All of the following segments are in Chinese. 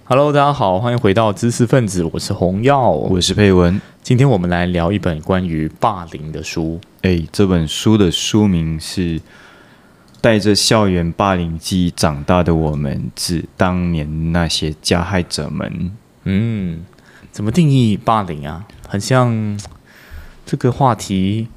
Hello，大家好，欢迎回到知识分子，我是洪耀， 我是佩文。 今天我们来聊一本关于霸凌的书。 这本书的书名是《带着校园霸凌记忆长大的我们致当年那些加害者们》。 怎么定义霸凌啊？很像这个话题，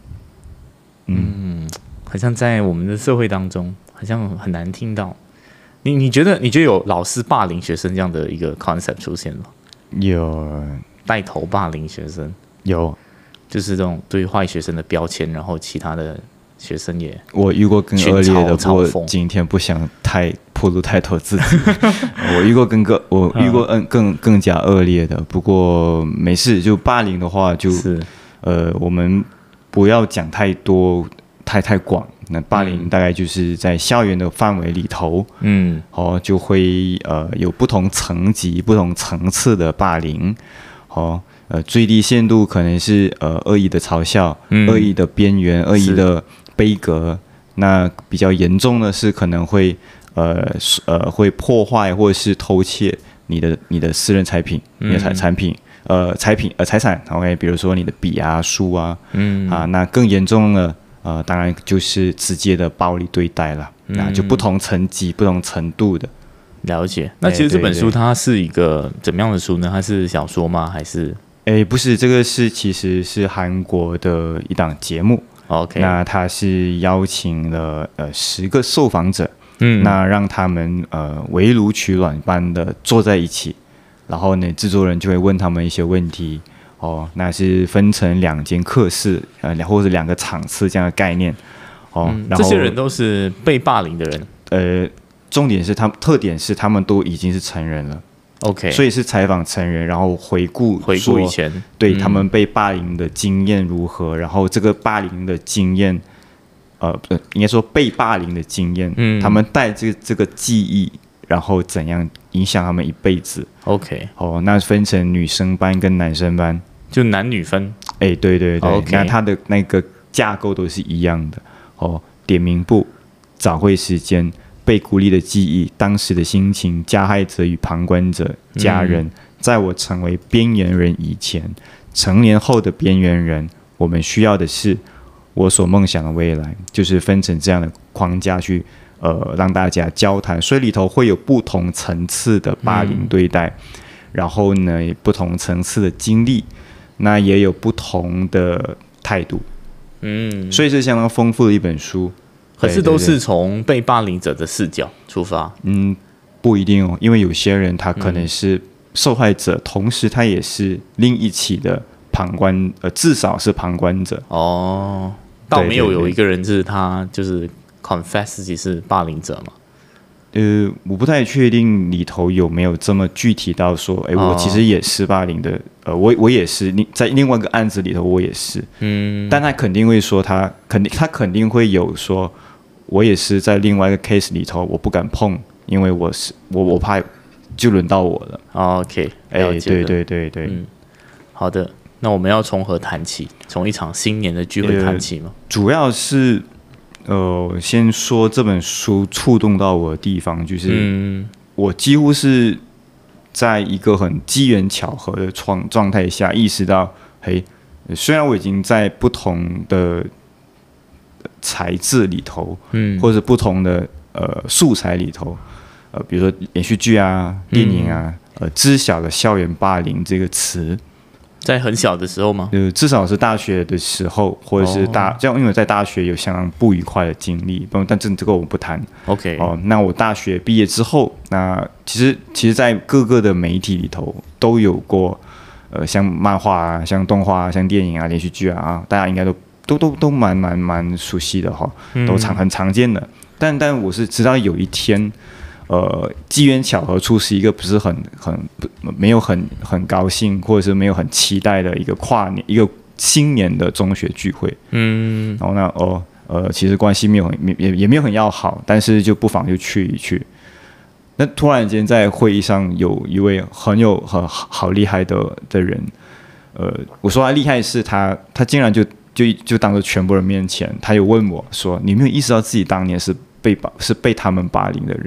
很像在我们的社会当中，好像很难听到。你觉得有老师霸凌学生这样的一个 concept 出现吗？ 有带头霸凌学生， 有， 就是这种对坏学生的标签，然后其他的学生也我遇过更恶劣的， 不过今天不想暴露太多自己。我遇过更加恶劣的，不过没事，就霸凌的话就是我们不要讲太多太广。那霸凌大概就是在校园的范围里头，就会有不同层级、不同层次的霸凌，最低限度可能是恶意的嘲笑、恶意的边缘、恶意的杯葛。那比较严重的是可能会会破坏或者是偷窃你的私人财品、你的财产。OK， 比如说你的笔啊、书啊，那更严重的。当然就是直接的暴力对待了，那就不同层级、不同程度的。 了解。那其实这本书它是一个怎么样的书呢？它是小说吗？还是？ 不是，这个其实是韩国的一档节目。 OK， 那他是邀请了10个受访者，那让他们围炉取暖般的坐在一起，然后呢，制作人就会问他们一些问题。那是分成2间课室，或者2个场次这样的概念。然后这些人都是被霸凌的人。 重点是特点是他们都已经是成人了。 OK， 所以是采访成人，然后回顾以前对他们被霸凌的经验如何，然后这个霸凌的经验，应该说被霸凌的经验，他们带这个记忆，然后怎样影响他们一辈子。 OK， 那分成女生班跟男生班。 就男女分， 对对对， okay， 那它的那个架构都是一样的。点名簿、早会时间、被孤立的记忆、当时的心情、加害者与旁观者、家人，在我成为边缘人以前，成年后的边缘人，我们需要的是我所梦想的未来，就是分成这样的框架去让大家交谈，所以里头会有不同层次的霸凌对待，然后呢，不同层次的经历。那也有不同的态度，所以是相当丰富的一本书。 可是都是从被霸凌者的视角出发。 不一定哦，因为有些人他可能是受害者，同时他也是另一起的旁观，至少是旁观者。 倒没有一个人是他就是 confess 自己是霸凌者嘛？ 我不太确定里头有没有这么具体到说，我其实也是霸凌的，我也是在另外一个案子里头我也是，但他肯定会说他肯定会有说，我也是在另外一个 case 里头我不敢碰，因为我怕就轮到我了。 OK， 对， 好的，那我们要从何谈起？从一场新年的聚会谈起吗？ 主要是。先说这本书触动到我的地方，就是我几乎是在一个很机缘巧合的状态下意识到，虽然我已经在不同的材质里头，或者不同的素材里头，比如说连续剧啊、电影啊，知晓了校园霸凌这个词。 在很小的时候吗？ 至少是大学的时候，或者是这样，因为在大学有相当不愉快的经历，但这个我不谈。 OK， 那我大学毕业之后，那其实，在各个的媒体里头都有过，像漫画啊、像动画啊、像电影啊、连续剧啊，大家应该都蛮熟悉的哈，都很常见的。但我是直到有一天。机缘巧合出席一个不是没有很高兴，或者是没有很期待的一个跨年一个新年的中学聚会，然后呢，其实关系也没有很要好，但是就不妨就去一去。那突然间在会议上有一位很好厉害的人，我说他厉害是他竟然就当着全部人面前，他有问我说：“你没有意识到自己当年是被他们霸凌的人？”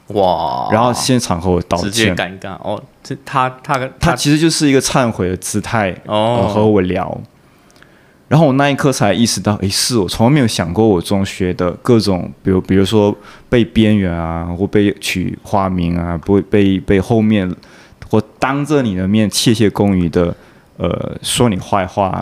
哇， 然后现场和我道歉， 直接尴尬哦。这他其实就是一个忏悔的姿态，和我聊。然后我那一刻才意识到，是我从来没有想过我中学的各种，比如说被边缘啊，或被取花名啊，不被后面或当着你的面窃窃公语的，说你坏话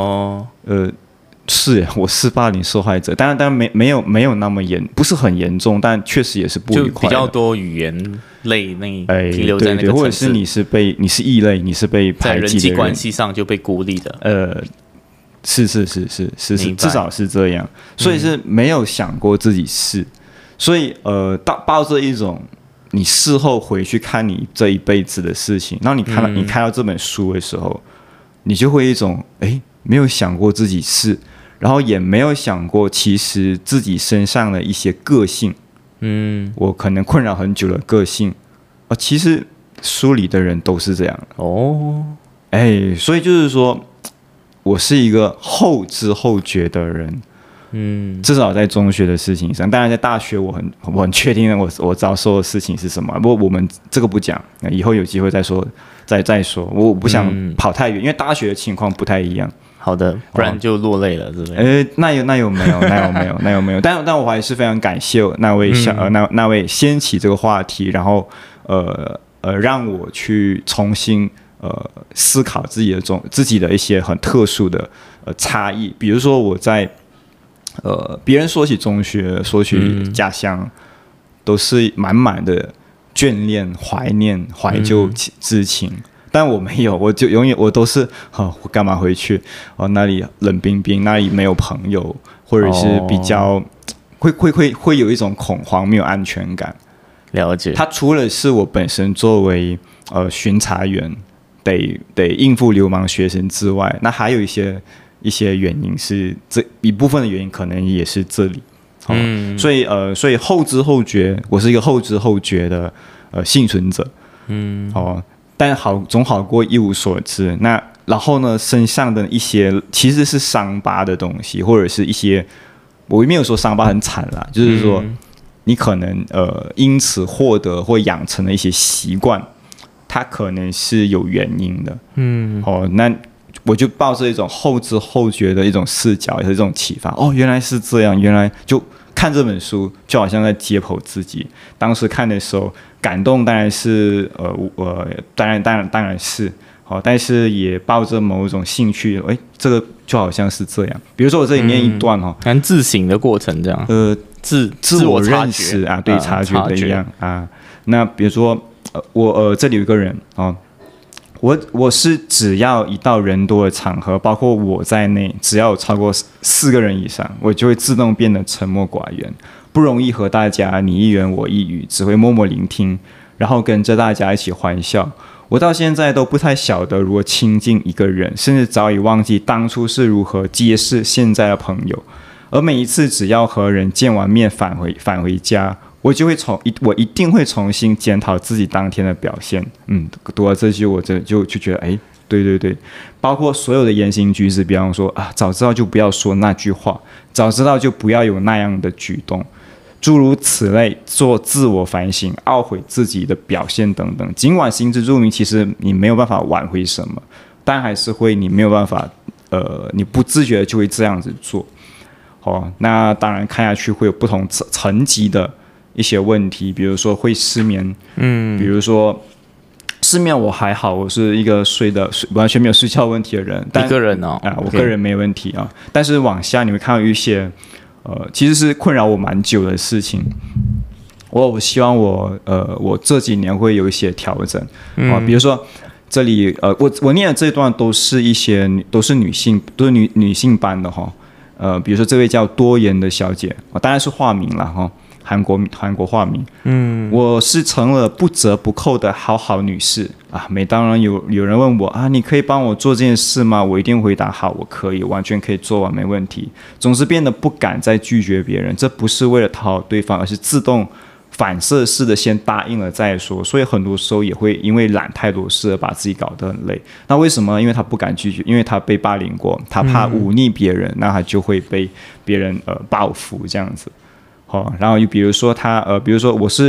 是我是霸凌受害者，当然没有那么不是很严重，但确实也是不愉快的， 就比较多语言类停留在那个层次， 对，或者是你是异类，你是被排挤的人，在人际关系上就被孤立的， 是，至少是这样，所以是没有想过自己是，所以抱着一种你事后回去看你这一辈子的事情，然后你看到这本书的时候，你就会一种没有想过自己是，然后也没有想过其实自己身上的一些个性，我可能困扰很久的个性，其实书里的人都是这样所以就是说。我是一个后知后觉的人，至少在中学的事情上，当然在大学我很确定我遭受的事情是什么，不过我们这个不讲，以后有机会再说，再说，我不想跑太远，因为大学的情况不太一样。 好的，不然就落泪了，是不是？那有没有？但我还是非常感谢那位掀起这个话题，然后让我去重新。思考自己的一些很特殊的差异，比如说我在别人说起中学、说起家乡，都是满满的眷恋、怀念、怀旧之情，但我没有，我都是我干嘛回去？那里冷冰冰，那里没有朋友，或者是比较会有一种恐慌，没有安全感。 了解。 它除了是我本身作为巡查员。得应付流氓学生之外，那还有一些原因是这一部分的原因，可能也是这里。所以后知后觉，我是一个后知后觉的幸存者。但总好过一无所知。那然后呢，身上的一些其实是伤疤的东西，或者是一些我没有说伤疤很惨啦，就是说你可能因此获得或养成了一些习惯。它可能是有原因的，那我就抱着一种后知后觉的一种视角，也是这种启发。原来是这样，原来就看这本书，就好像在解剖自己。当时看的时候，感动当然是当然是但是也抱着某种兴趣，这个就好像是这样。比如说我这里念一段看自省的过程这样， 自我认识啊，对，察觉的一样啊。那比如说。这里有一个人我是只要一到人多的场合，包括我在内，只要有超过4个人以上，我就会自动变得沉默寡言，不容易和大家你一言我一语，只会默默聆听，然后跟着大家一起欢笑。我到现在都不太晓得如何亲近一个人，甚至早已忘记当初是如何结识现在的朋友。而每一次只要和人见完面返回家。我一定会重新检讨自己当天的表现。读到这句，我就觉得，对，包括所有的言行举止，比方说早知道就不要说那句话，早知道就不要有那样的举动，诸如此类，做自我反省，懊悔自己的表现等等。尽管心知肚明，其实你没有办法挽回什么，但还是会，你没有办法，你不自觉的就会这样子做。那当然看下去会有不同层级的。一些问题，比如说会失眠，比如说失眠我还好，我是一个完全没有睡觉问题的人， 一个人我个人没问题啊。但是往下你会看到一些其实是困扰我蛮久的事情。我希望我这几年会有一些调整比如说这里我念的这一段都是女性，都是女性班的比如说这位叫多言的小姐，当然是化名了韩国化名，我是成了不折不扣的好女士每当有人问我你可以帮我做这件事吗？我一定回答好，我可以，完全可以做完，没问题。总是变得不敢再拒绝别人，这不是为了讨好对方，而是自动反射式的先答应了再说，所以很多时候也会因为揽太多事而把自己搞得很累。那为什么？因为他不敢拒绝，因为他被霸凌过，他怕忤逆别人，那他就会被别人报复这样子。然后又比如说比如说我是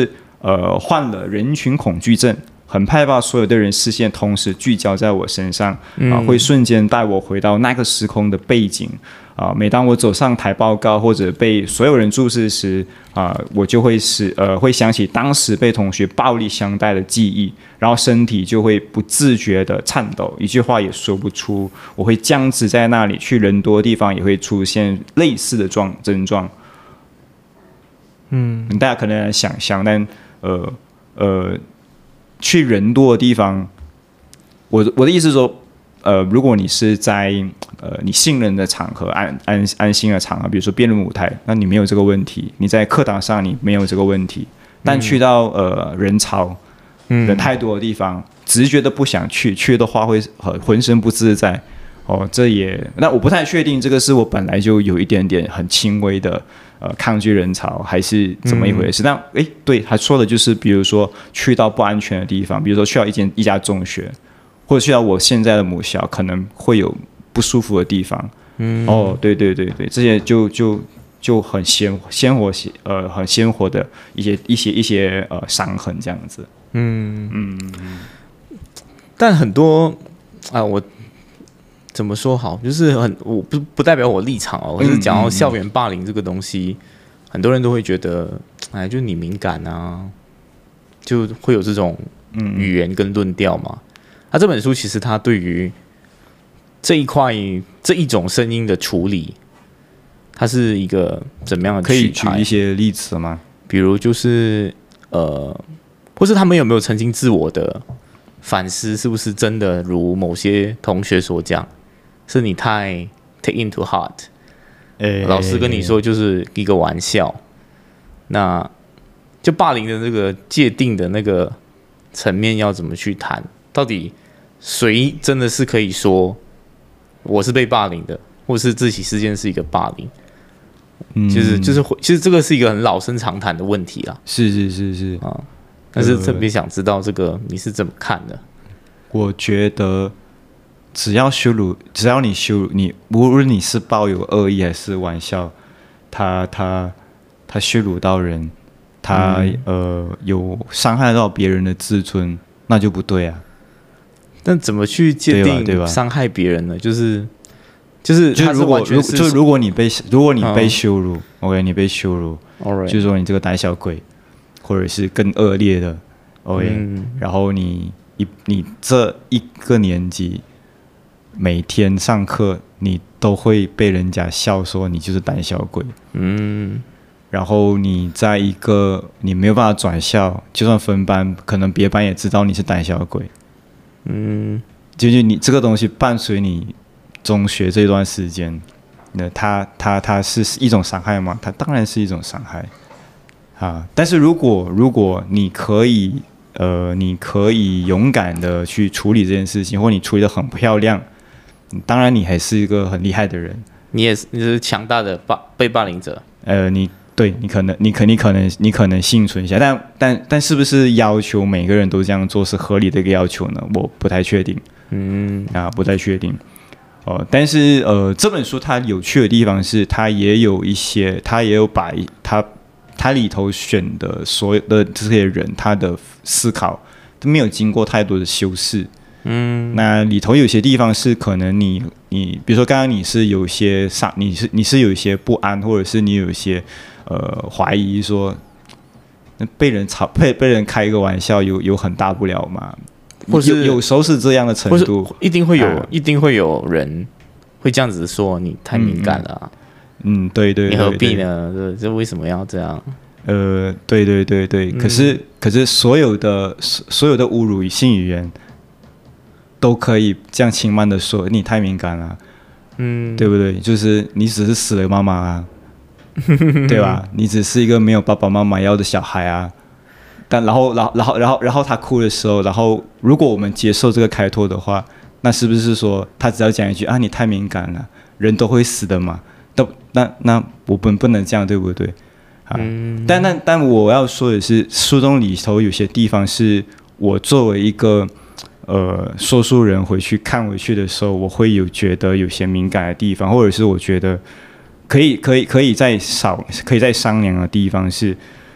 患了人群恐惧症，很害怕所有的人视线同时聚焦在我身上，会瞬间带我回到那个时空的背景。每当我走上台报告或者被所有人注视时，我就会想起当时被同学暴力相待的记忆，然后身体就会不自觉的颤抖，一句话也说不出。我会僵直在那里，去人多的地方也会出现类似的症状。大家可能想象，但去人多的地方，我的意思是说，如果你是在你信任的场合、安心的场合，比如说辩论舞台，那你没有这个问题；你在课堂上你没有这个问题，但去到人潮、人太多的地方，直觉的不想去的话会浑身不自在。那我不太确定这个是我本来就有一点点很轻微的抗拒人潮，还是怎么一回事？但对，他说的就是，比如说去到不安全的地方，比如说去到一家中学，或者去到我现在的母校，可能会有不舒服的地方。对，这些就很很鲜活的一些伤痕这样子。 但很多我怎么说好，就是我不代表我立场哦。我是讲到校园霸凌这个东西，很多人都会觉得，就你敏感啊，就会有这种语言跟论调嘛。这本书其实它对于这一种声音的处理，它是一个怎么样的取态？可以举一些例子吗？ 比如就是或是他们有没有曾经自我的反思，是不是真的如某些同学所讲，是你太 take into heart，老师跟你说就是一个玩笑，那就霸凌的这个界定的那个层面要怎么去谈？到底谁真的是可以说我是被霸凌的，或是这起事件是一个霸凌？其实这个是一个很老生常谈的问题啦。 是但是特别想知道这个你是怎么看的？ 我觉得只要你羞辱你，无论你是抱有恶意还是玩笑，他羞辱到人，他有伤害到别人的自尊，那就不对啊。 但怎么去界定伤害别人呢？就是如果你被羞辱，OK， 你被羞辱，就是说你这个胆小鬼，或者是更恶劣的 ，OK，然后你这一个年级每天上课，你都会被人家笑说你就是胆小鬼，然后你在一个你没有办法转校，就算分班，可能别班也知道你是胆小鬼，就是你这个东西伴随你中学这段时间，那它是一种伤害吗？它当然是一种伤害啊！但是如果你可以勇敢的去处理这件事情，或你处理得很漂亮，当然你还是一个很厉害的人， 你是强大的被霸凌者。 你可能幸存下，但是不是要求每个人都这样做是合理的一个要求呢？我不太确定。不太确定。但是这本书它有趣的地方是，它也有把它里头选的所有的这些人，他的思考都没有经过太多的修饰。那里头有些地方是可能你比如说刚刚你是有些你是有一些不安，或者是你有一些怀疑说，被人开一个玩笑有很大不了吗？或是有时候是这样的程度， 一定会有人会这样子说你太敏感了啊。 对， 你何必呢？这为什么要这样？ 对。可是所有的侮辱性语言都可以这样轻慢的说你太敏感了，对不对？就是你只是死了妈妈啊，对吧？你只是一个没有爸爸妈妈要的小孩啊。但然后他哭的时候，然后如果我们接受这个开脱的话，那是不是说他只要讲一句啊你太敏感了，人都会死的嘛？那我们不能这样，对不对？但我要说的是，书中里头有些地方是我作为一个说书人回去的时候，我会觉得有些敏感的地方，或者是我觉得可以再商量的地方是。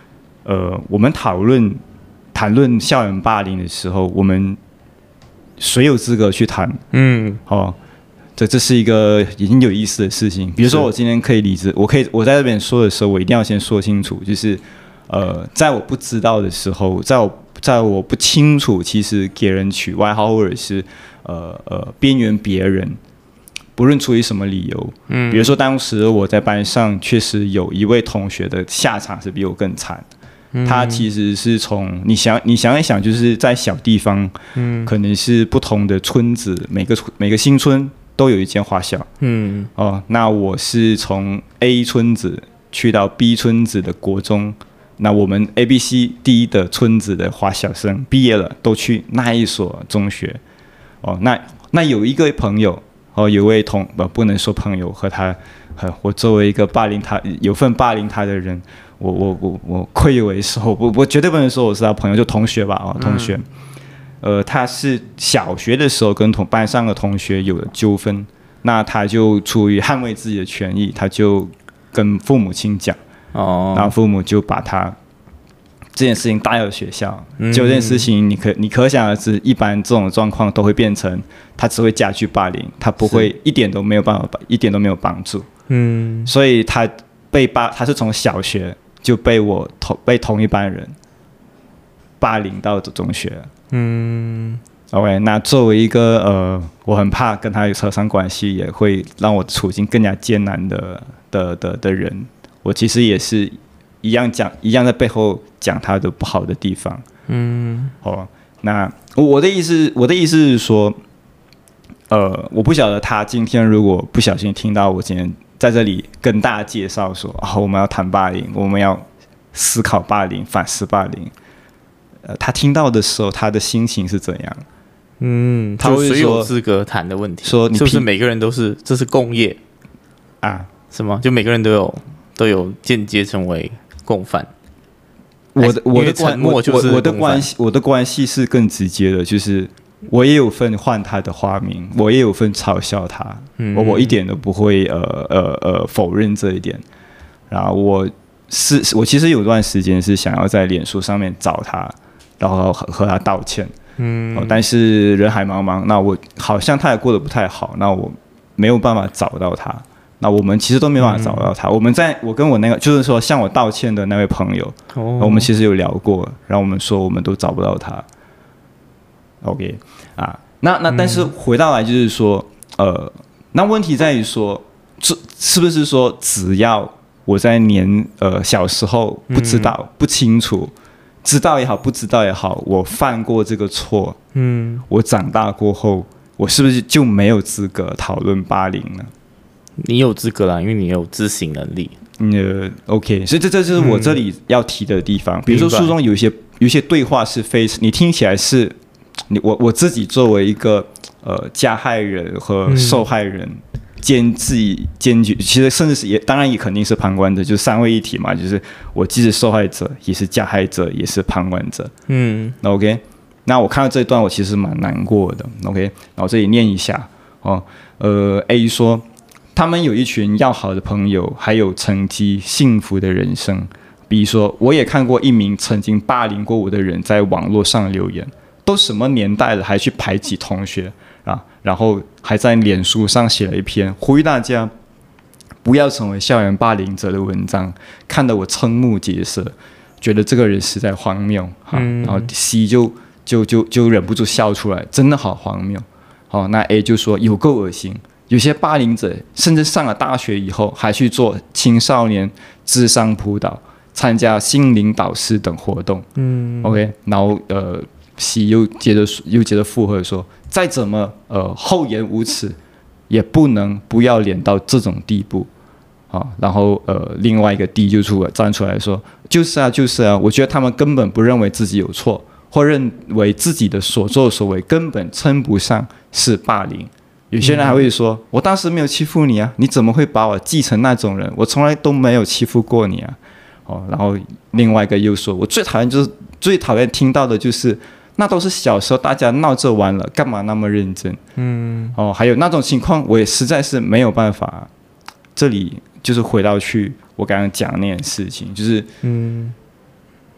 我们谈论校园霸凌的时候，我们谁有资格去谈？这是一个已经有意思的事情。比如说，我今天可以离职，我在这边说的时候，我一定要先说清楚，就是在我不知道的时候，在我不清楚，其实给人取外号或者是边缘别人，不论出于什么理由，比如说当时我在班上确实有一位同学的下场是比我更惨。他其实是从你想一想，就是在小地方，可能是不同的村子，每个新村都有一间华小，那我是从 A 村子去到 B 村子的国中，那我们 A、B、C、D 的村子的华小生毕业了，都去那一所中学，那有一个朋友，有位不能说朋友，我作为一个有份霸凌他的人。我愧有为首，我绝对不能说我是他朋友，就同学吧，同学。他是小学的时候跟班上的同学有了纠纷，那他就出于捍卫自己的权益，他就跟父母亲讲，然后父母就把他这件事情带到学校。就这件事情，你可想而知，一般这种状况都会变成他只会加剧霸凌，他不会一点都没有帮助。所以他是从小学就被同一班人霸凌到中学。OK， 那作为一个我很怕跟他扯上关系，也会让我处境更加艰难的人，我其实也是一样在背后讲他的不好的地方。那我的意思是说，我不晓得他今天如果不小心听到我今天在这里跟大家介绍说，我们要谈霸凌，我们要思考霸凌，反思霸凌。他听到的时候，他的心情是怎样？ 他会说谁有资格谈的问题，说是不是每个人这是共业啊？是吗？就每个人都有间接成为共犯。我的关系是更直接的，就是我也有份换他的花名，我也有份嘲笑他，我一点都不会否认这一点。然后我其实有段时间是想要在脸书上面找他，然后和他道歉，但是人海茫茫，那我好像他也过得不太好，那我没有办法找到他，那我们其实都没办法找到他。我跟我那个就是说向我道歉的那位朋友，我们其实有聊过，然后我们说我们都找不到他。OK 那但是回到来就是说，那问题在于说，是不是说只要我在小时候不知道、不清楚，知道也好，不知道也好，我犯过这个错，我长大过后，我是不是就没有资格讨论霸凌呢？ 你有资格啦，因为你有自省能力。 OK， 所以这就是我这里要提的地方。比如说书中有一些对话是你听起来是我自己作为一个加害人和受害人。兼具，其实甚至是当然也肯定是旁观者，就是三位一体嘛，就是我既是受害者，也是加害者，也是旁观者。那 OK， 那我看到这一段，我其实蛮难过的。OK， 然后这里念一下A 说，他们有一群要好的朋友，还有成绩幸福的人生。比如说，我也看过一名曾经霸凌过我的人在网络上留言，都什么年代了，还去排挤同学。然后还在脸书上写了一篇呼吁大家不要成为校园霸凌者的文章，看得我瞠目结舌，觉得这个人实在荒谬。然后 C 就忍不住笑出来，真的好荒谬。那 A 就说有够恶心，有些霸凌者甚至上了大学以后还去做青少年諮商輔導，参加心灵导师等活动。OK， 然后C 又接着附和说，再怎么厚颜无耻，也不能不要脸到这种地步然后另外一个 D 就站出来说，就是啊，我觉得他们根本不认为自己有错，或认为自己的所作所为根本称不上是霸凌。有些人还会说，我当时没有欺负你啊，你怎么会把我记成那种人？我从来都没有欺负过你啊。然后另外一个又说，我最讨厌听到的就是，那都是小时候大家闹着玩了，干嘛那么认真？还有那种情况，我也实在是没有办法。这里就是回到去我刚刚讲的那件事情，就是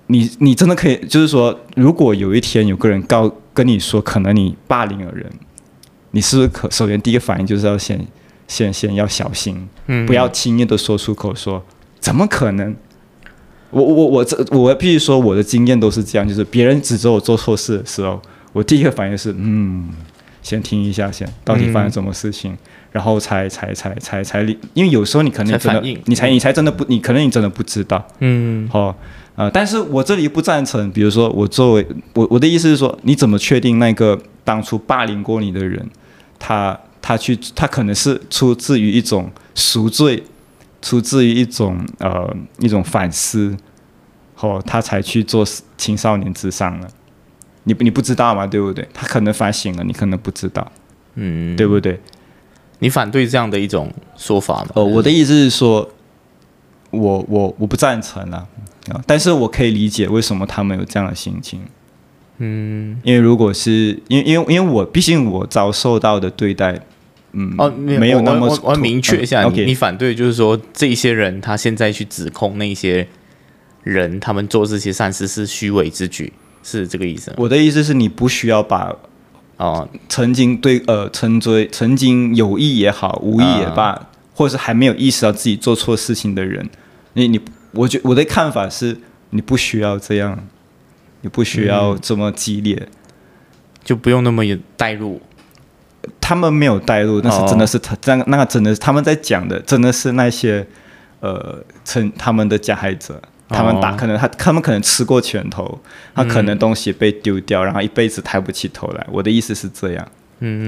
你真的可以，就是说，如果有一天有个人跟你说，可能你霸凌了人，你是不是首先第一个反应就是要先要小心，不要轻易的说出口说怎么可能？我必须说，我的经验都是这样，就是别人指责我做错事的时候，我第一个反应是先听一下，到底发生什么事情，然后才，因为有时候你可能真的，你才真的不，你可能你真的不知道，但是我这里不赞成，比如说我的意思是说，你怎么确定那个当初霸凌过你的人，他可能是出自于一种赎罪，出自于一种反思，他才去做青少年諮商了。你不知道嘛，对不对？他可能反省了，你可能不知道，对不对？ 你反对这样的一种说法吗？ 我的意思是说，我不赞成啊，但是我可以理解为什么他们有这样的心情。因为如果是因为我毕竟我遭受到的对待，没有那么我明确一下，你反对就是说这些人他现在去指控那些人，他们做这些善事是虚伪之举，是这个意思吗？ 我的意思是你不需要把曾经曾经有意也好，无意也罢，或者是还没有意识到自己做错事情的人，我的看法是你不需要这样，你不需要这么激烈， 就不用那么带入。 他们没有带入，但是真的是那个真的是他们在讲的，真的是那些他们的加害者。他们可能吃过拳头，他可能东西被丢掉，然后一辈子抬不起头来。我的意思是这样。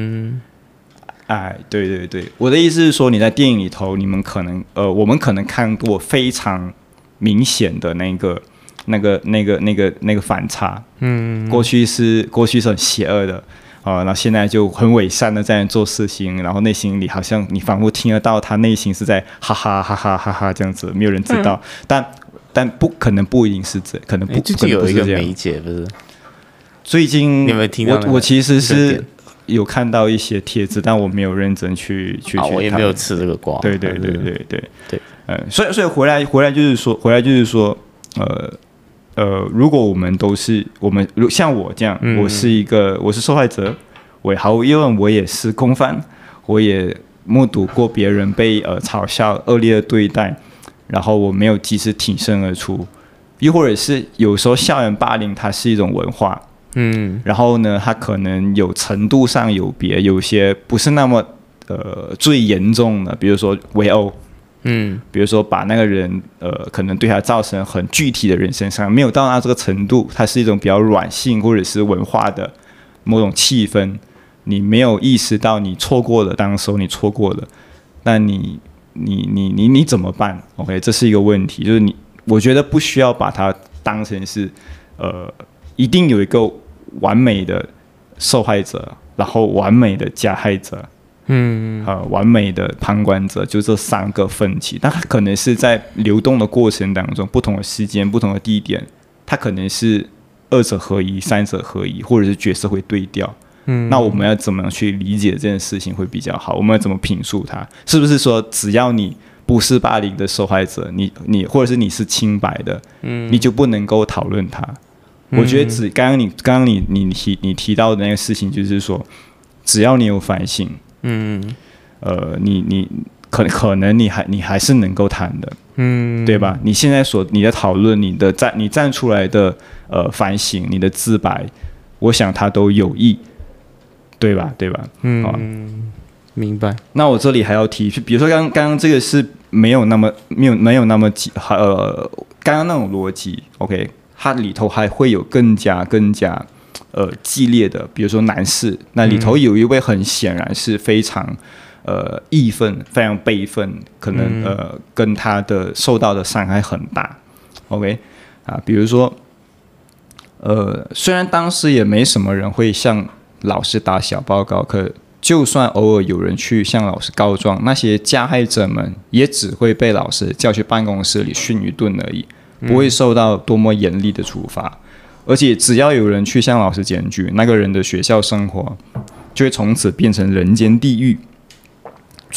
对，我的意思是说，你在电影里头，我们可能看过非常明显的那个反差。过去是很邪恶的。然后现在就很伪善的在做事情，然后内心里好像你仿佛听得到他内心是在哈哈哈哈哈哈这样子，没有人知道。但可能不一定是这，可能不。 最近有一个梅姐不是？ 最近你有没有听到？ 我其实是有看到一些帖子，但我没有认真去我也没有吃这个瓜。 对。所以回来就是说，如果我们像我这样，我是受害者，我毫无疑问我也是共犯，我也目睹过别人被嘲笑、恶劣的对待。然后我没有及时挺身而出，又或者是有时候校园霸凌它是一种文化，然后呢，它可能有程度上有别，有些不是那么最严重的，比如说围殴，比如说把那个人可能对他造成很具体的人身伤，没有到达这个程度，它是一种比较软性或者是文化的某种气氛，你没有意识到你错过了，当时候你错过了，但你怎么办 ？OK， 这是一个问题，就是我觉得不需要把它当成是一定有一个完美的受害者，然后完美的加害者，完美的旁观者，就这三个分歧。但它可能是在流动的过程当中，不同的时间、不同的地点，它可能是二者合一、三者合一，或者是角色会对调。那我们要怎么样去理解这件事情会比较好？我们要怎么评述它？是不是说只要你不是霸凌的受害者，你或者是你是清白的，你就不能够讨论它？我觉得刚刚你提到的那个事情，就是说，只要你有反省，你可能你还是能够谈的，对吧？你现在你的讨论，你站出来的反省，你的自白，我想它都有益。对吧？ 明白。 那我这里还要提，比如说刚刚这个是没有那么刚刚那种逻辑 ，OK， 它里头还会有更加激烈的，比如说男士，那里头有一位很显然是非常义愤、非常悲愤，可能跟他的受到的伤害很大 ，OK 比如说虽然当时也没什么人会向老师打小报告，可就算偶尔有人去向老师告状，那些加害者们也只会被老师叫去办公室里训一顿而已，不会受到多么严厉的处罚。而且只要有人去向老师检举，那个人的学校生活就会从此变成人间地狱，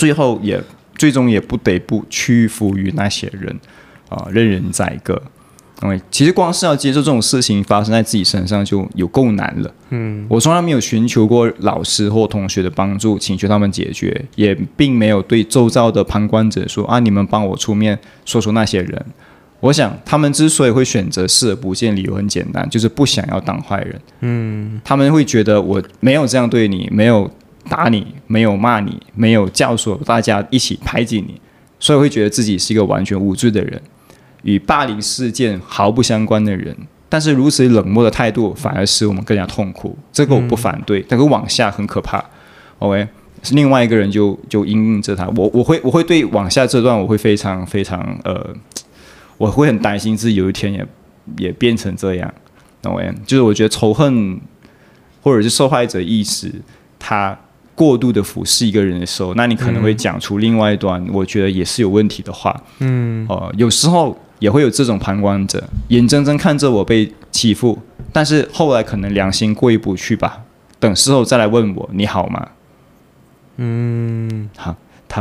最终也不得不屈服于那些人任人宰割。 其实光是要接受这种事情发生在自己身上就有够难了。我从来没有寻求过老师或同学的帮助，请求他们解决，也并没有对周遭的旁观者说你们帮我出面说出那些人。我想他们之所以会选择视而不见，理由很简单，就是不想要当坏人。他们会觉得我没有这样对你，没有打你，没有骂你，没有教唆大家一起排挤你，所以会觉得自己是一个完全无罪的人，与霸凌事件毫不相关的人。但是如此冷漠的态度反而使我们更加痛苦，这个我不反对，但是往下很可怕。OK， 另外一个人就因应着他，我会对往下这段我会非常非常我会很担心自己有一天也变成这样。OK， 就是我觉得仇恨或者是受害者意识，他过度的俯视一个人的时候，那你可能会讲出另外一段我觉得也是有问题的话。有时候也会有这种旁观者，眼睁睁看着我被欺负，但是后来可能良心过意不去吧，等事后再来问我你好吗？好，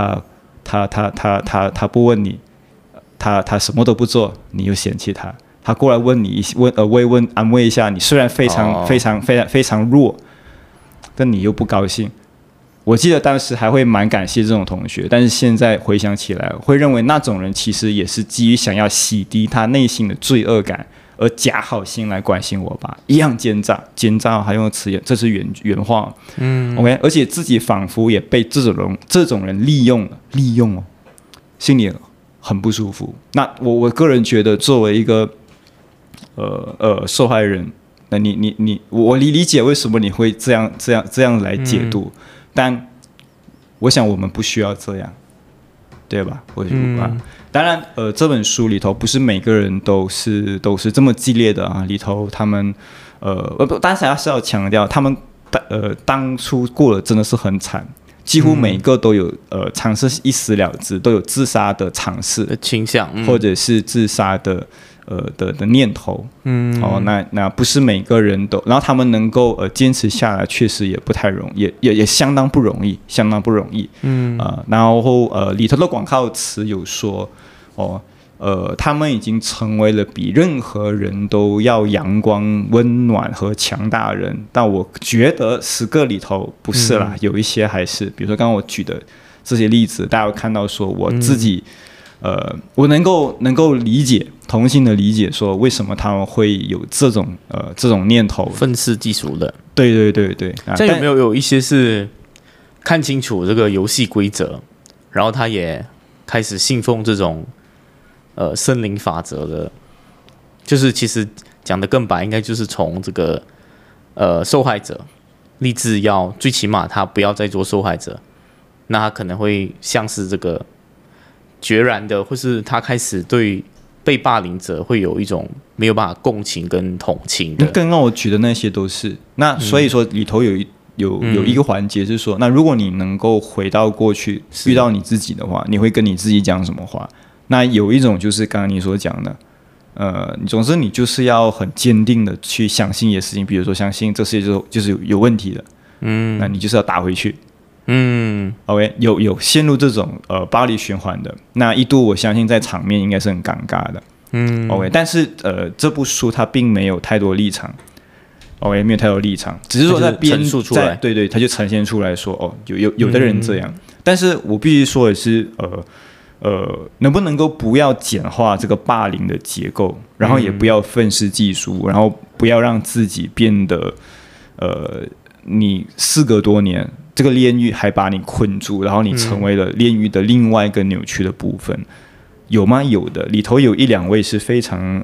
他不问你，他什么都不做，你又嫌弃他。他过来问你慰问安慰一下你，虽然非常弱，但你又不高兴。我记得当时还会蛮感谢这种同学，但是现在回想起来，会认为那种人其实也是基于想要洗涤他内心的罪恶感，而假好心来关心我吧，一样奸诈还用的词眼，这是原话。OK， 而且自己仿佛也被这种人利用哦，心里很不舒服。那我个人觉得，作为一个受害人，那我理解为什么你会这样来解读。但我想我们不需要这样，对吧？当然，这本书里头不是每个人都是这么激烈的啊。里头他们，当然是要强调，他们当初过得真的是很惨，几乎每个都有尝试一死了之，都有自杀的尝试的倾向， 或者是自杀的念头。那不是每个人都，然后他们能够坚持下来，确实也不太容易，也相当不容易。然后里头的广告词有说他们已经成为了比任何人都要阳光、温暖和强大的人。但我觉得10个里头不是啦，有一些还是，比如说刚刚我举的这些例子，大家会看到说我自己。我能够理解，同性的理解，说为什么他们会有这种念头， 愤世嫉俗的。 对。 这有没有一些是看清楚这个游戏规则，然后他也开始信奉这种森林法则的？就是其实讲得更白，应该就是从这个受害者立志要最起码他不要再做受害者，那他可能会像是这个。决然的，或是他开始对被霸凌者会有一种没有办法共情跟同情的。 刚刚我举的那些都是。那所以说里头有一个环节是说，那如果你能够回到过去遇到你自己的话，你会跟你自己讲什么话？那有一种就是刚刚你所讲的，总之你就是要很坚定的去相信一些事情，比如说相信这世界就是有问题的，那你就是要打回去。OK， 有陷入这种暴力循环的，那一度我相信在场面应该是很尴尬的。OK， 但是这部书它并没有太多立场。OK， 没有太多立场，只是说在陈述出来， 对，它就呈现出来说，有的人这样，但是我必须说的是，能不能够不要简化这个霸凌的结构，然后也不要愤世嫉俗，然后不要让自己变得你事隔多年。这个炼狱还把你困住，然后你成为了炼狱的另外一个扭曲的部分，有吗？有的，里头有1-2位是非常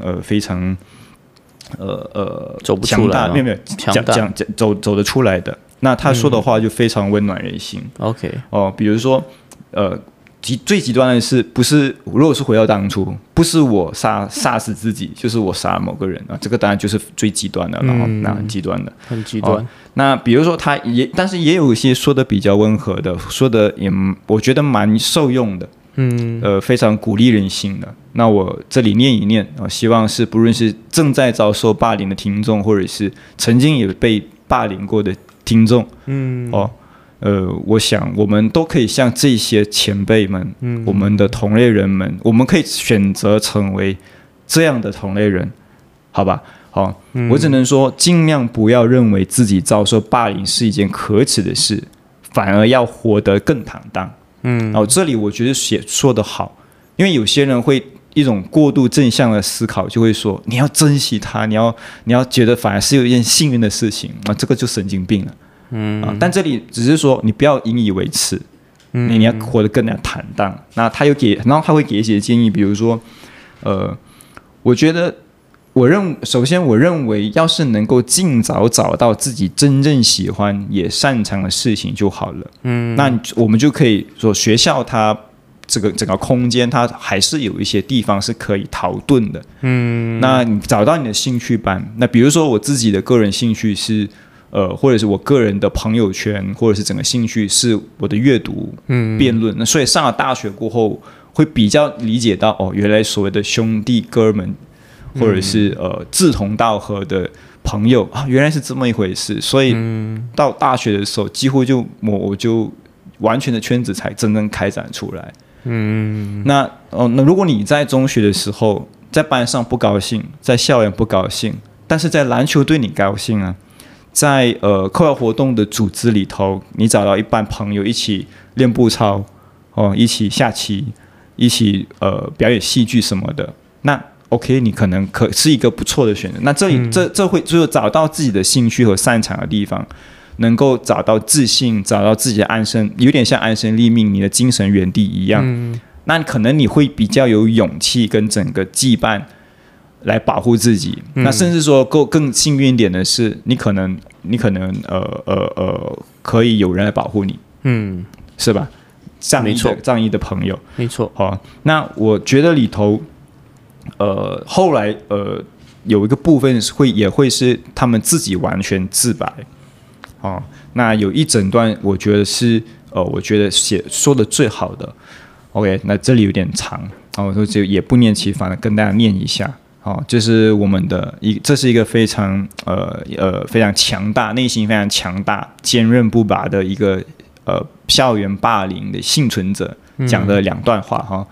走不出来， 没有走得出来的。那他说的话就非常温暖人心。 OK， 比如说最极端的是，不是如果是回到当初，不是我杀死自己，就是我杀某个人啊，这个当然就是最极端的，然后那很极端的， 很极端。 那比如说但是也有一些说的比较温和的，说的也我觉得蛮受用的，非常鼓励人心的。那我这里念一念希望是不论是正在遭受霸凌的听众，或者是曾经也被霸凌过的听众，我想我们都可以像这些前辈们，我们的同类人们，我们可以选择成为这样的同类人，好吧？好，我只能说尽量不要认为自己遭受霸凌是一件可耻的事，反而要活得更坦荡。这里我觉得说得好，因为有些人会一种过度正向的思考，就会说你要珍惜他，你要觉得反而是有一件幸运的事情这个就神经病了。但这里只是说你不要引以为耻，你要活得更加坦荡。那他会给一些建议，比如说，我觉得首先我认为，要是能够尽早找到自己真正喜欢也擅长的事情就好了。那我们就可以说，学校它这个整个空间，它还是有一些地方是可以逃遁的。那你找到你的兴趣班，那比如说我自己的个人兴趣是，或者是我个人的朋友圈，或者是整个兴趣是我的阅读、辩论。那所以上了大学过后，会比较理解到原来所谓的兄弟哥们，或者是志同道合的朋友原来是这么一回事。所以到大学的时候，几乎我就完全的圈子才真正开展出来。那如果你在中学的时候在班上不高兴，在校园不高兴，但是在篮球队你高兴啊，在课外活动的组织里头，你找到一班朋友一起练步操，一起下棋，一起表演戏剧什么的，那 OK， 你可能是一个不错的选择。那这里这会就是找到自己的兴趣和擅长的地方，能够找到自信，找到自己的安身，有点像安身立命，你的精神原地一样。那可能你会比较有勇气跟整个羁绊来保护自己。那甚至说更幸运一点的是，你可能可以有人来保护你，是吧？仗义的朋友， 没错。 好，那我觉得里头，后来有一个部分也会是他们自己完全自白。那有一整段我觉得是我觉得说的最好的。OK， 那这里有点长，我就也不念其烦的跟大家念一下。就是我们这是一个非常非常强大，内心非常强大、坚韧不拔的一个校园霸凌的幸存者讲的2段话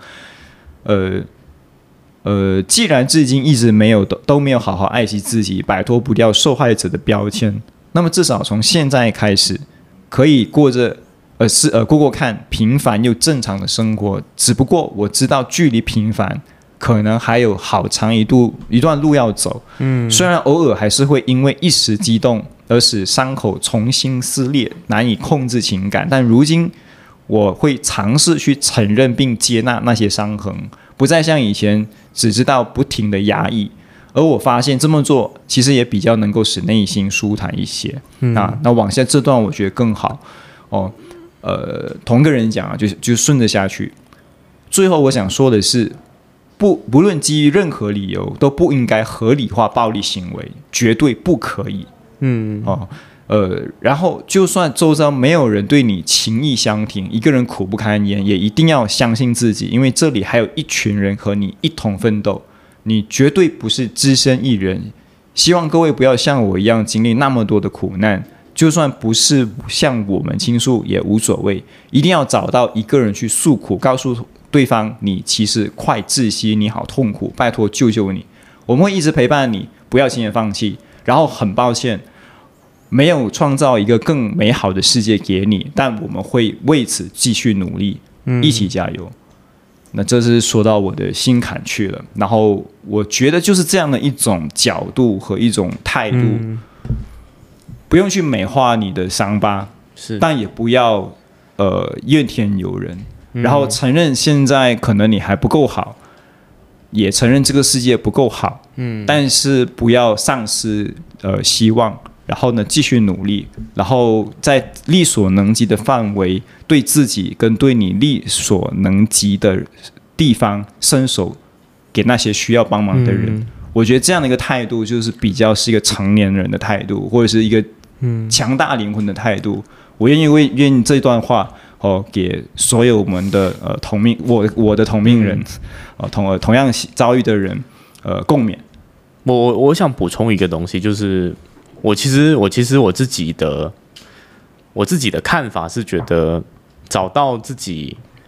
既然至今一直都没有好好爱惜自己，摆脱不掉受害者的标签，那么至少从现在开始，可以过看平凡又正常的生活。只不过我知道距离平凡可能还有好长一段路要走。虽然偶尔还是会因为一时激动而使伤口重新撕裂，难以控制情感，但如今我会尝试去承认并接纳那些伤痕，不再像以前只知道不停的压抑。而我发现这么做其实也比较能够使内心舒坦一些。那往下这段我觉得更好同个人讲就顺着下去。最后我想说的是，不论基于任何理由，都不应该合理化暴力行为，绝对不可以。然后就算周遭没有人对你情义相挺，一个人苦不堪言，也一定要相信自己，因为这里还有一群人和你一同奋斗，你绝对不是只身一人。希望各位不要像我一样经历那么多的苦难，就算不是向我们倾诉也无所谓，一定要找到一个人去诉苦，告诉对方你其实快窒息，你好痛苦，拜托救救你，我们会一直陪伴你，不要轻言放弃。然后很抱歉没有创造一个更美好的世界给你，但我们会为此继续努力，一起加油。那这是说到我的心坎去了。然后我觉得就是这样的一种角度和一种态度，不用去美化你的伤疤，但也不要怨天尤人，然后承认现在可能你还不够好，也承认这个世界不够好，但是不要丧失希望，然后呢继续努力，然后在力所能及的范围，对自己跟对你力所能及的地方伸手给那些需要帮忙的人。我觉得这样的一个态度就是比较是一个成年人的态度，或者是一个强大灵魂的态度。我愿意这段话给所有我们的同命我的同命人同样遭遇的人共勉。 我想补充一个东西，就是我其实我自己的看法是觉得找到自己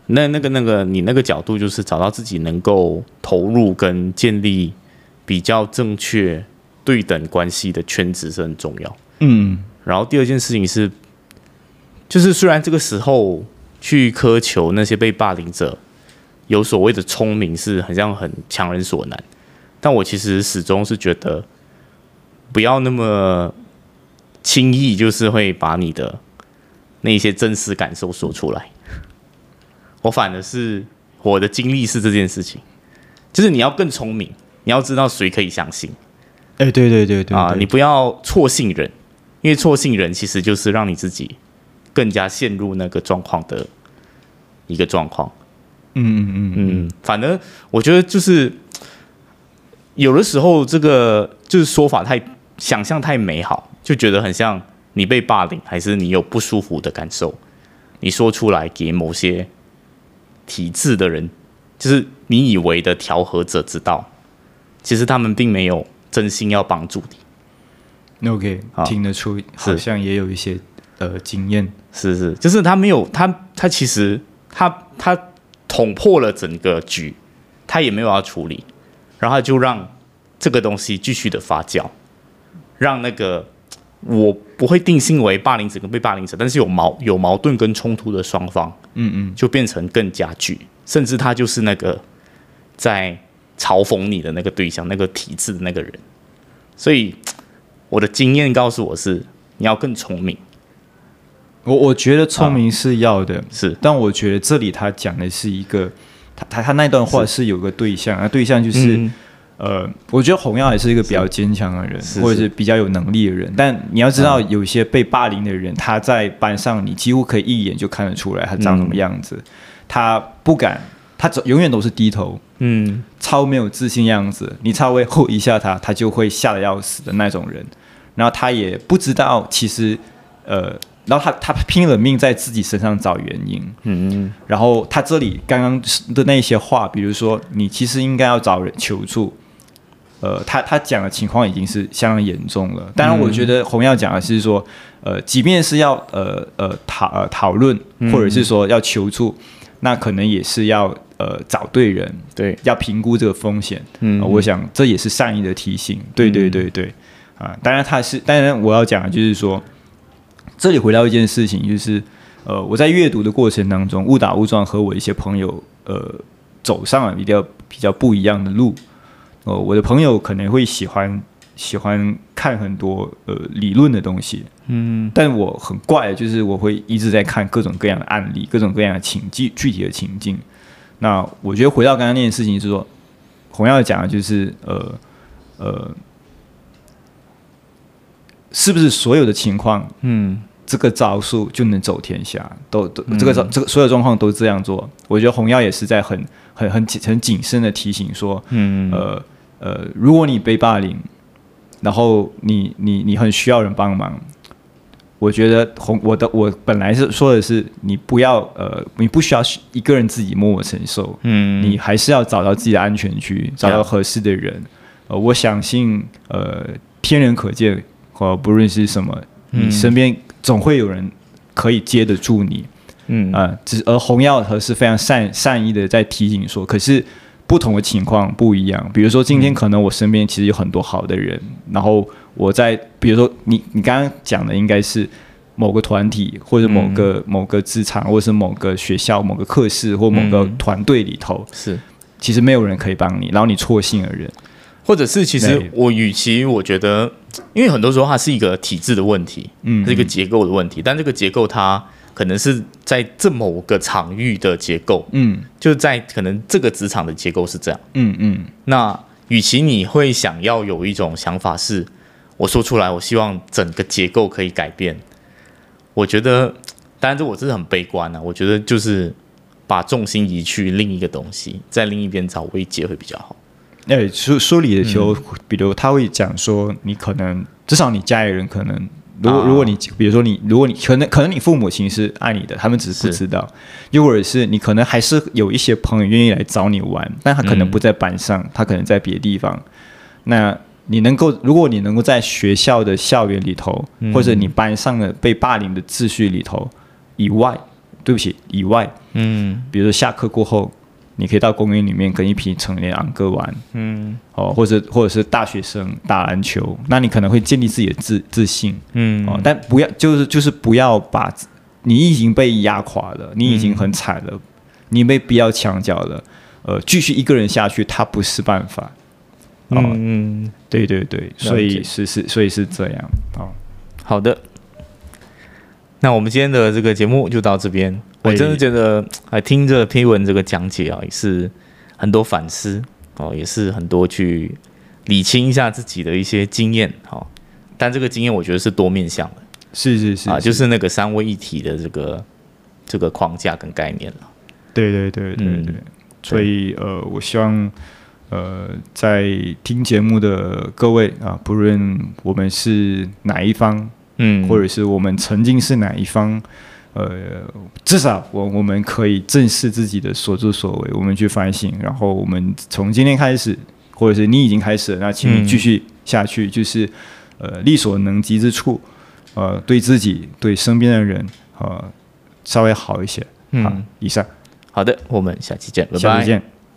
你那个角度就是找到自己能够投入跟建立比较正确对等关系的圈子是很重要。然后第二件事情是，就是虽然这个时候去苛求那些被霸凌者有所谓的聪明是很像很强人所难，但我其实始终是觉得不要那么轻易就是会把你的那些真实感受说出来。我反而是我的经历是这件事情，就是你要更聪明，你要知道谁可以相信。 对啊， 你不要错信人，因为错信人其实就是让你自己更加陷入那个状况的一个状况。反而我觉得就是有的时候这个就是说法想象太美好，就觉得很像你被霸凌，还是你有不舒服的感受，你说出来给某些体制的人，就是你以为的调和者知道，其实他们并没有真心要帮助你。 OK， 听得出好像也有一些经验。 是，就是他没有他其实他捅破了整个局，他也没有要处理，然后他就让这个东西继续的发酵，让那个我不会定性为霸凌者跟被霸凌者，但是有矛盾跟冲突的双方，就变成更加剧，甚至他就是那个在嘲讽你的那个对象，那个体制的那个人。所以我的经验告诉我是，你要更聪明。 我觉得聪明是要的， 是， 但我觉得这里他讲的是一个，他那段话是有个对象，那对象就是。我觉得洪耀也是一个比较坚强的人，或者是比较有能力的人。但你要知道，有一些被霸凌的人，他在班上，你几乎可以一眼就看得出来他长什么样子。他不敢，他永远都是低头，超没有自信样子。你稍微吼一下他，他就会吓得要死的那种人。然后他也不知道，其实然后他拼了命在自己身上找原因。然后他这里刚刚的那些话，比如说你其实应该要找人求助。他讲的情况已经是相当严重了。当然，我觉得洪耀讲的是说，即便是要讨论，或者是说要求助，那可能也是要找对人， 对， 要评估这个风险。我想这也是善意的提醒。对啊，当然我要讲的就是说，这里回到一件事情，就是我在阅读的过程当中，误打误撞和我一些朋友走上了比较不一样的路。我的朋友可能会喜欢看很多理论的东西，但我很怪，就是我会一直在看各种各样的案例，各种各样的具体的情境。那我觉得回到刚刚那件事情，是说洪耀讲的就是是不是所有的情况，这个招数就能走天下？这个所有状况都这样做？我觉得洪耀也是在很谨慎的提醒说，如果你被霸凌，然后你很需要人帮忙，我觉得我本来是说的是你不需要一个人自己默默承受，你还是要找到自己的安全区，找到合适的人。我相信天人可见，不论是什么，你身边总会有人可以接得住你。而洪耀是非常善意的在提醒说，可是不同的情况不一样。比如说今天可能我身边其实有很多好的人，然后比如说你刚刚讲的应该是某个团体或者某个职场，或者是某个学校、某个课室或某个团队里头， 是其实没有人可以帮你，然后你错信了人， 或者是其实我觉得，因为很多时候它是一个体制的问题，是一个结构的问题，但这个结构它可能是在这某个场域的结构，就是在可能这个职场的结构是这样，那与其你会想要有一种想法是，我说出来，我希望整个结构可以改变，我觉得，当然我这是很悲观啊，我觉得就是把重心移去另一个东西，在另一边找慰藉会比较好。 书里的时候，比如他会讲说，你可能至少你家里人可能。如果你比如说如果你可能你父母亲是爱你的，他们只是不知道，又或者是你可能还是有一些朋友愿意来找你玩，但他可能不在班上，他可能在别的地方。那如果你能够在学校的校园里头，或者你班上的被霸凌的秩序里头以外， 对不起以外，比如说下课过后，你可以到公园里面跟一批成年昂哥玩，或者是大学生打篮球，那你可能会建立自己的自信，但不要就是不要把你已经被压垮了，你已经很惨了，你没必要墙角了，继续一个人下去，它不是办法。对对对，所以是这样。 好的，那我们今天的这个节目就到这边。我真的觉得，听着批文这个讲解啊，也是很多反思哦，也是很多去理清一下自己的一些经验。但这个经验我觉得是多面向的， 是就是那个三位一体的这个框架跟概念了。 对，所以我希望在听节目的各位啊，不论我们是哪一方，或者是我们曾经是哪一方，至少我们可以正视自己的所作所为，我们去反省，然后我们从今天开始，或者是你已经开始了，那请你继续下去，就是力所能及之处，对自己对身边的人稍微好一些。以上。 好的，我们下期见，拜拜。 下期见。